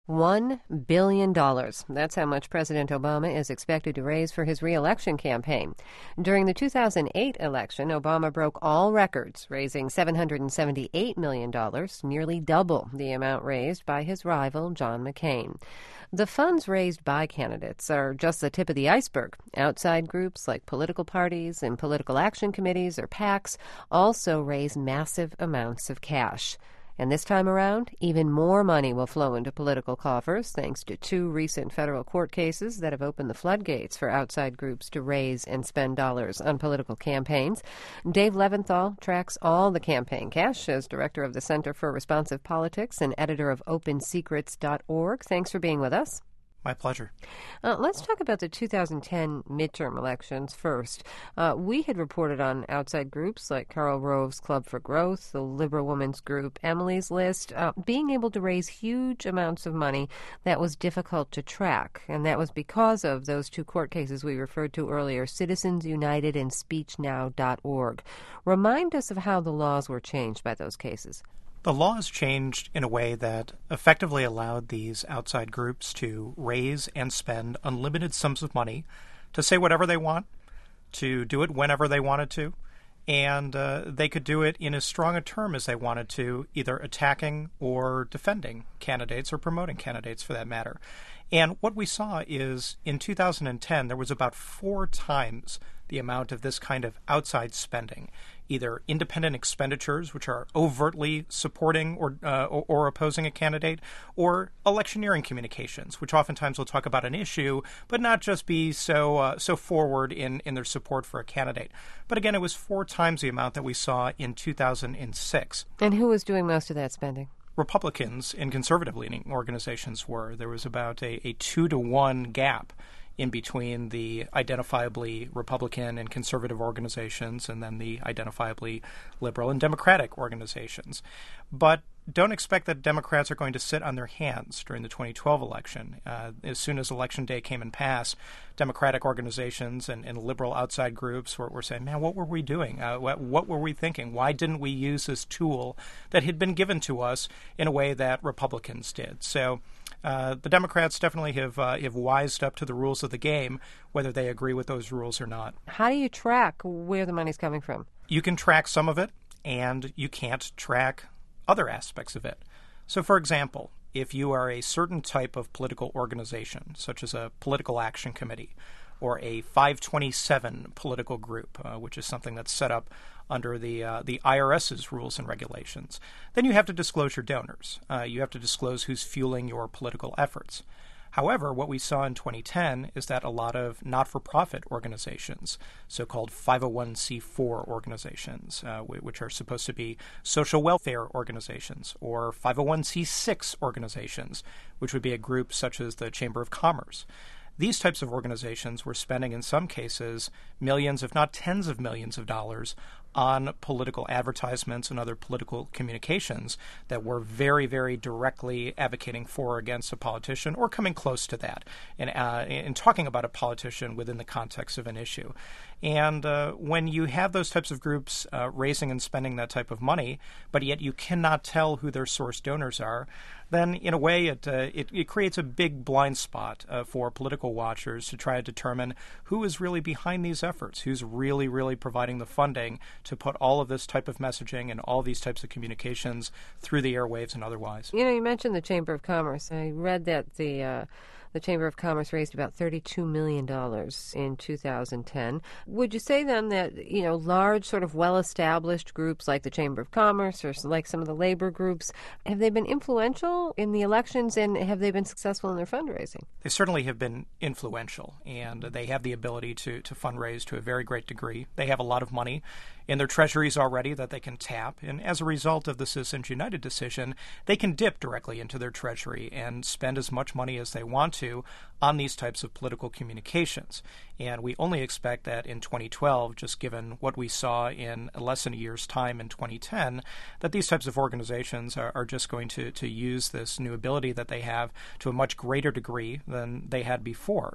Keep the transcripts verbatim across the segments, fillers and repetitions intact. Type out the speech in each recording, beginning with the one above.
One billion dollars. That's how much President Obama is expected to raise for his re-election campaign. During the two thousand eight election, Obama broke all records, raising seven hundred seventy-eight million dollars, nearly double the amount raised by his rival, John McCain. The funds raised by candidates are just the tip of the iceberg. Outside groups like political parties and political action committees or PACs also raise massive amounts of cash. And this time around, even more money will flow into political coffers thanks to two recent federal court cases that have opened the floodgates for outside groups to raise and spend dollars on political campaigns. Dave Leventhal tracks all the campaign cash as director of the Center for Responsive Politics and editor of open secrets dot org. Thanks for being with us. My pleasure. Uh, let's talk about the two thousand ten midterm elections first. Uh, we had reported on outside groups like Karl Rove's Club for Growth, the liberal women's group Emily's List, uh, being able to raise huge amounts of money that was difficult to track. And that was because of those two court cases we referred to earlier, Citizens United and speech now dot org. Remind us of how the laws were changed by those cases. The laws changed in a way that effectively allowed these outside groups to raise and spend unlimited sums of money to say whatever they want, to do it whenever they wanted to, and uh, they could do it in as strong a term as they wanted to, either attacking or defending candidates or promoting candidates for that matter. And what we saw is in two thousand ten, there was about four times the amount of this kind of outside spending, either independent expenditures, which are overtly supporting or, uh, or or opposing a candidate, or electioneering communications, which oftentimes will talk about an issue, but not just be so uh, so forward in, in their support for a candidate. But again, it was four times the amount that we saw in two thousand six. And who was doing most of that spending? Republicans and conservative-leaning organizations were. There was about a, a two-to-one gap in between the identifiably Republican and conservative organizations and then the identifiably liberal and Democratic organizations. But don't expect that Democrats are going to sit on their hands during the twenty twelve election. Uh, as soon as Election Day came and passed, Democratic organizations and, and liberal outside groups were, were saying, man, what were we doing? Uh, what, what were we thinking? Why didn't we use this tool that had been given to us in a way that Republicans did? So uh, the Democrats definitely have, uh, have wised up to the rules of the game, whether they agree with those rules or not. How do you track where the money's coming from? You can track some of it, and you can't track other aspects of it. So, for example, if you are a certain type of political organization, such as a political action committee or a five twenty-seven political group, uh, which is something that's set up under the uh, the IRS's rules and regulations, then you have to disclose your donors. Uh, you have to disclose who's fueling your political efforts. However, what we saw in twenty ten is that a lot of not-for-profit organizations, so-called five oh one c four organizations, uh, which are supposed to be social welfare organizations, or five oh one c six organizations, which would be a group such as the Chamber of Commerce. These types of organizations were spending, in some cases, millions, if not tens of millions of dollars on political advertisements and other political communications that were very, very directly advocating for or against a politician or coming close to that and uh, in talking about a politician within the context of an issue. And uh, when you have those types of groups uh, raising and spending that type of money, but yet you cannot tell who their source donors are, then in a way it uh, it, it creates a big blind spot uh, for political watchers to try to determine who is really behind these efforts, who's really, really providing the funding to put all of this type of messaging and all these types of communications through the airwaves and otherwise. You know, you mentioned the Chamber of Commerce. I read that the uh, the Chamber of Commerce raised about thirty-two million dollars in two thousand ten. Would you say then that, you know, large sort of well-established groups like the Chamber of Commerce or like some of the labor groups, have they been influential in the elections and have they been successful in their fundraising? They certainly have been influential, and they have the ability to, to fundraise to a very great degree. They have a lot of money in their treasuries already that they can tap, and as a result of the Citizens United decision, they can dip directly into their treasury and spend as much money as they want to on these types of political communications. And we only expect that in twenty twelve, just given what we saw in less than a year's time in twenty ten, that these types of organizations are, are just going to, to use this new ability that they have to a much greater degree than they had before.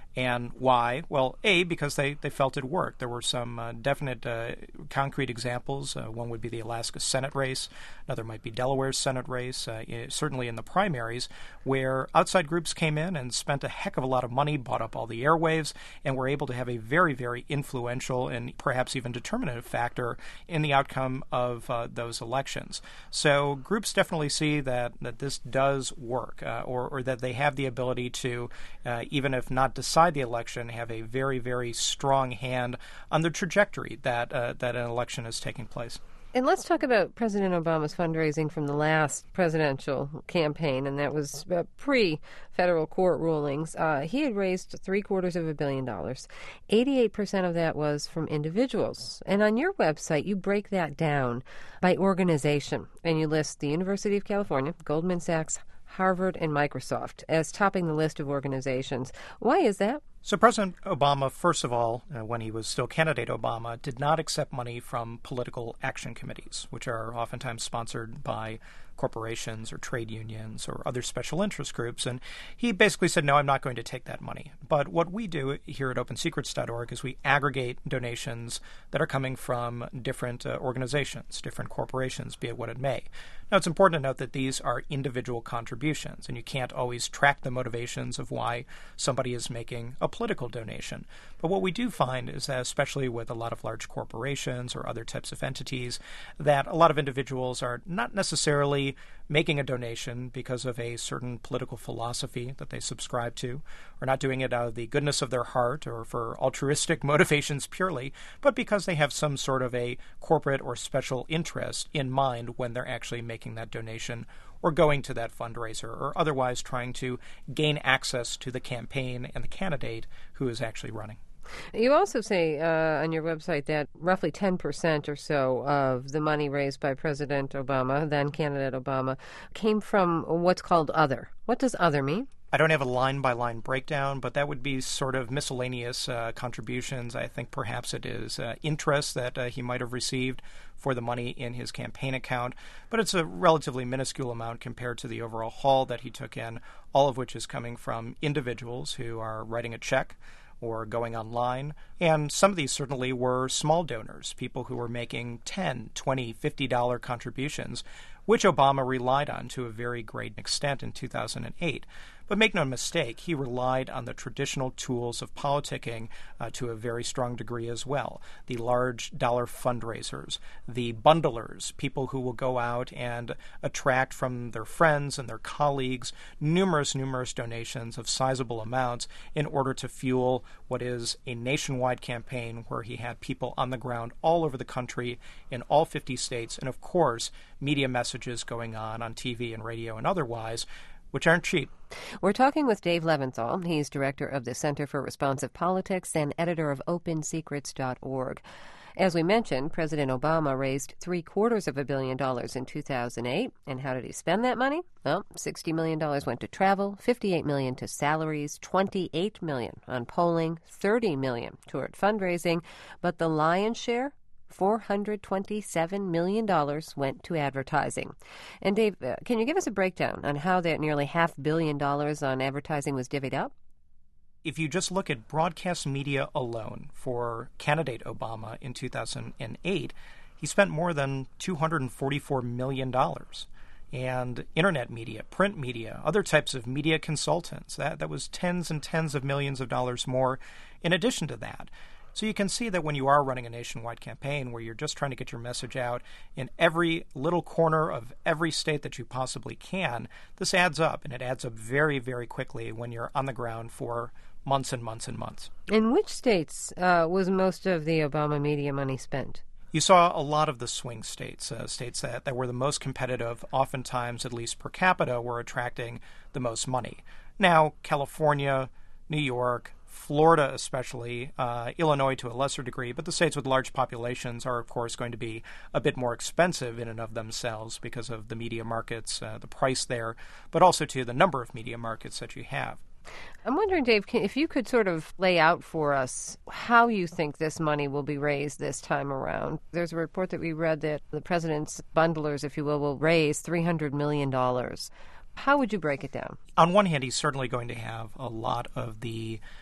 And why? Well, A, because they, they felt it worked. There were some uh, definite uh, concrete examples. Uh, one would be the Alaska Senate race. Another might be Delaware's Senate race, uh, certainly in the primaries, where outside groups came in and spent a heck of a lot of money, bought up all the airwaves, and were able to have a very, very influential and perhaps even determinative factor in the outcome of uh, those elections. So groups definitely see that, that this does work, uh, or, or that they have the ability to, uh, even if not decide the election, have a very, very strong hand on the trajectory that uh, that an election is taking place. And let's talk about President Obama's fundraising from the last presidential campaign, and that was uh, pre-federal court rulings. Uh, he had raised three quarters of a billion dollars. eighty-eight percent of that was from individuals. And on your website, you break that down by organization, and you list the University of California, Goldman Sachs, Harvard, and Microsoft as topping the list of organizations. Why is that? So President Obama, first of all, uh, when he was still candidate Obama, did not accept money from political action committees, which are oftentimes sponsored by corporations or trade unions or other special interest groups. And he basically said, no, I'm not going to take that money. But what we do here at open secrets dot org is we aggregate donations that are coming from different uh, organizations, different corporations, be it what it may. Now, it's important to note that these are individual contributions, and you can't always track the motivations of why somebody is making a political donation. But what we do find is that, especially with a lot of large corporations or other types of entities, that a lot of individuals are not necessarily making a donation because of a certain political philosophy that they subscribe to, or not doing it out of the goodness of their heart or for altruistic motivations purely, but because they have some sort of a corporate or special interest in mind when they're actually making that donation or going to that fundraiser or otherwise trying to gain access to the campaign and the candidate who is actually running. You also say uh, on your website that roughly ten percent or so of the money raised by President Obama, then candidate Obama, came from what's called other. What does other mean? I don't have a line-by-line breakdown, but that would be sort of miscellaneous uh, contributions. I think perhaps it is uh, interest that uh, he might have received for the money in his campaign account, but it's a relatively minuscule amount compared to the overall haul that he took in, all of which is coming from individuals who are writing a check or going online. And some of these certainly were small donors, people who were making ten dollars, twenty dollars, fifty dollars contributions, which Obama relied on to a very great extent in two thousand eight. But make no mistake, he relied on the traditional tools of politicking uh, to a very strong degree as well. The large dollar fundraisers, the bundlers, people who will go out and attract from their friends and their colleagues numerous, numerous donations of sizable amounts in order to fuel what is a nationwide campaign where he had people on the ground all over the country in all fifty states, and of course, media messages going on on T V and radio and otherwise, which aren't cheap. We're talking with Dave Leventhal. He's director of the Center for Responsive Politics and editor of open secrets dot org. As we mentioned, President Obama raised three quarters of a billion dollars in two thousand eight. And how did he spend that money? Well, sixty million dollars went to travel, fifty-eight million dollars to salaries, twenty-eight million dollars on polling, thirty million dollars toward fundraising. But the lion's share, four hundred twenty-seven million dollars, went to advertising. And Dave, uh, can you give us a breakdown on how that nearly half billion dollars on advertising was divvied up? If you just look at broadcast media alone for candidate Obama in two thousand eight, he spent more than two hundred forty-four million dollars. And internet media, print media, other types of media consultants, that, that was tens and tens of millions of dollars more in addition to that. So you can see that when you are running a nationwide campaign where you're just trying to get your message out in every little corner of every state that you possibly can, this adds up, and it adds up very, very quickly when you're on the ground for months and months and months. In which states uh, was most of the Obama media money spent? You saw a lot of the swing states, uh, states that, that were the most competitive, oftentimes, at least per capita, were attracting the most money. Now, California, New York, Florida especially, uh, Illinois to a lesser degree, but the states with large populations are, of course, going to be a bit more expensive in and of themselves because of the media markets, uh, the price there, but also to the number of media markets that you have. I'm wondering, Dave, if you could sort of lay out for us how you think this money will be raised this time around. There's a report that we read that the president's bundlers, if you will, will raise three hundred million dollars. How would you break it down? On one hand, he's certainly going to have a lot of the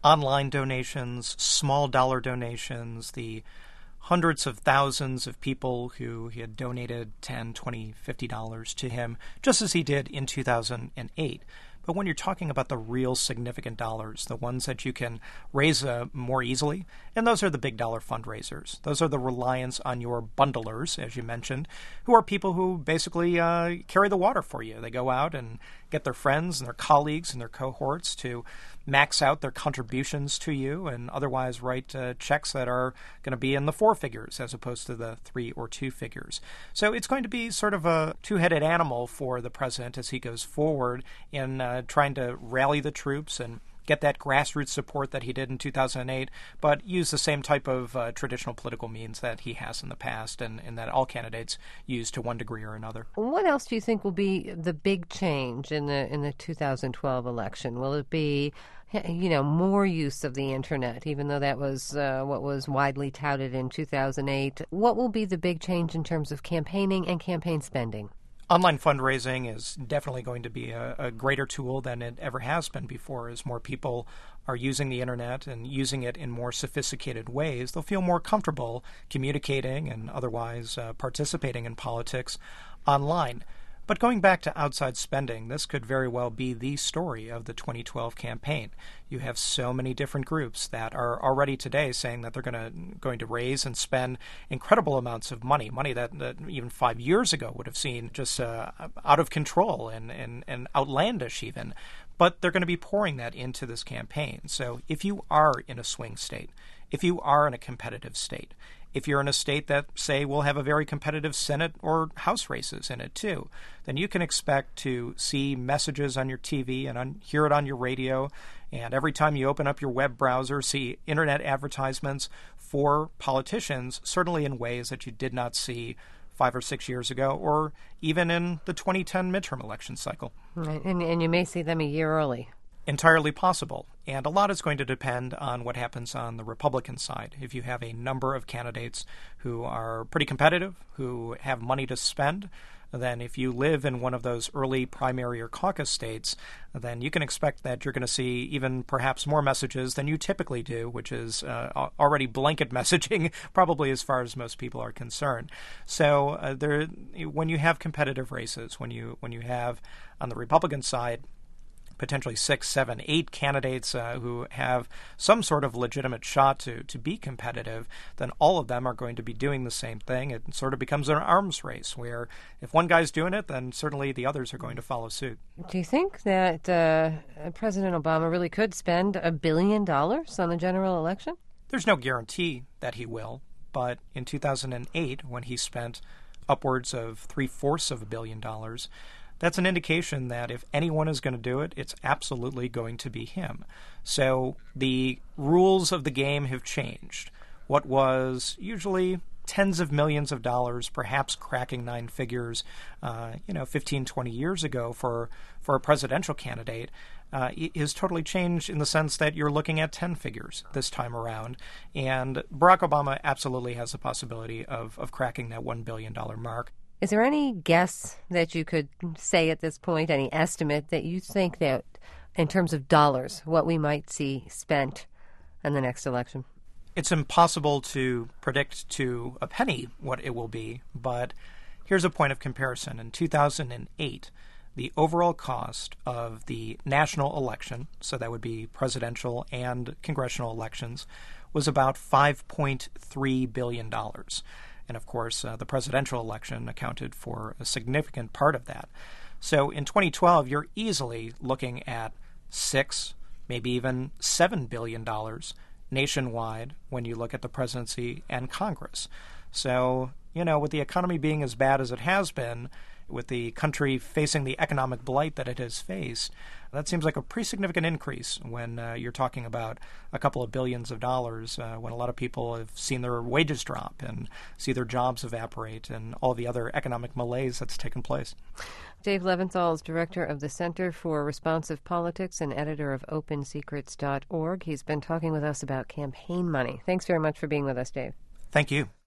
online donations, small dollar donations, the hundreds of thousands of people who he had donated ten, twenty, fifty dollars to him, just as he did in two thousand eight. But when you're talking about the real significant dollars, the ones that you can raise uh, more easily, and those are the big dollar fundraisers. Those are the reliance on your bundlers, as you mentioned, who are people who basically uh, carry the water for you. They go out and get their friends and their colleagues and their cohorts to max out their contributions to you and otherwise write uh, checks that are going to be in the four figures as opposed to the three or two figures. So it's going to be sort of a two-headed animal for the president as he goes forward in uh, trying to rally the troops and get that grassroots support that he did in two thousand eight, but use the same type of uh, traditional political means that he has in the past and, and that all candidates use to one degree or another. What else do you think will be the big change in the in the two thousand twelve election? Will it be, you know, more use of the internet, even though that was uh, what was widely touted in two thousand eight? What will be the big change in terms of campaigning and campaign spending? Online fundraising is definitely going to be a, a greater tool than it ever has been before. As more people are using the internet and using it in more sophisticated ways, they'll feel more comfortable communicating and otherwise uh, participating in politics online. But going back to outside spending, this could very well be the story of the twenty twelve campaign. You have so many different groups that are already today saying that they're going to going to raise and spend incredible amounts of money, money that, that even five years ago would have seemed just uh, out of control and, and, and outlandish even. But they're going to be pouring that into this campaign. So if you are in a swing state, if you are in a competitive state, if you're in a state that, say, will have a very competitive Senate or House races in it too, then you can expect to see messages on your T V and on, hear it on your radio. And every time you open up your web browser, see internet advertisements for politicians, certainly in ways that you did not see five or six years ago, or even in the twenty ten midterm election cycle. Right. And, and you may see them a year early. Entirely possible. And a lot is going to depend on what happens on the Republican side. If you have a number of candidates who are pretty competitive, who have money to spend, then if you live in one of those early primary or caucus states, then you can expect that you're going to see even perhaps more messages than you typically do, which is uh, already blanket messaging, probably as far as most people are concerned. So uh, there, when you have competitive races, when you when you have on the Republican side potentially six, seven, eight candidates uh, who have some sort of legitimate shot to, to be competitive, then all of them are going to be doing the same thing. It sort of becomes an arms race where if one guy's doing it, then certainly the others are going to follow suit. Do you think that uh, President Obama really could spend a billion dollars on the general election? There's no guarantee that he will, but in two thousand eight, when he spent upwards of three-fourths of a billion dollars, that's an indication that if anyone is going to do it, it's absolutely going to be him. So the rules of the game have changed. What was usually tens of millions of dollars, perhaps cracking nine figures, uh, you know, fifteen, twenty years ago for, for a presidential candidate, uh, is totally changed in the sense that you're looking at ten figures this time around. And Barack Obama absolutely has the possibility of, of cracking that one billion dollars mark. Is there any guess that you could say at this point, any estimate that you think that in terms of dollars, what we might see spent in the next election? It's impossible to predict to a penny what it will be, but here's a point of comparison. In two thousand eight, the overall cost of the national election, so that would be presidential and congressional elections, was about five point three billion dollars. And, of course, uh, the presidential election accounted for a significant part of that. So in twenty twelve, you're easily looking at six, maybe even seven billion dollars nationwide when you look at the presidency and Congress. So, you know, with the economy being as bad as it has been, with the country facing the economic blight that it has faced, that seems like a pretty significant increase when uh, you're talking about a couple of billions of dollars, uh, when a lot of people have seen their wages drop and see their jobs evaporate and all the other economic malaise that's taken place. Dave Leventhal is director of the Center for Responsive Politics and editor of open secrets dot org. He's been talking with us about campaign money. Thanks very much for being with us, Dave. Thank you.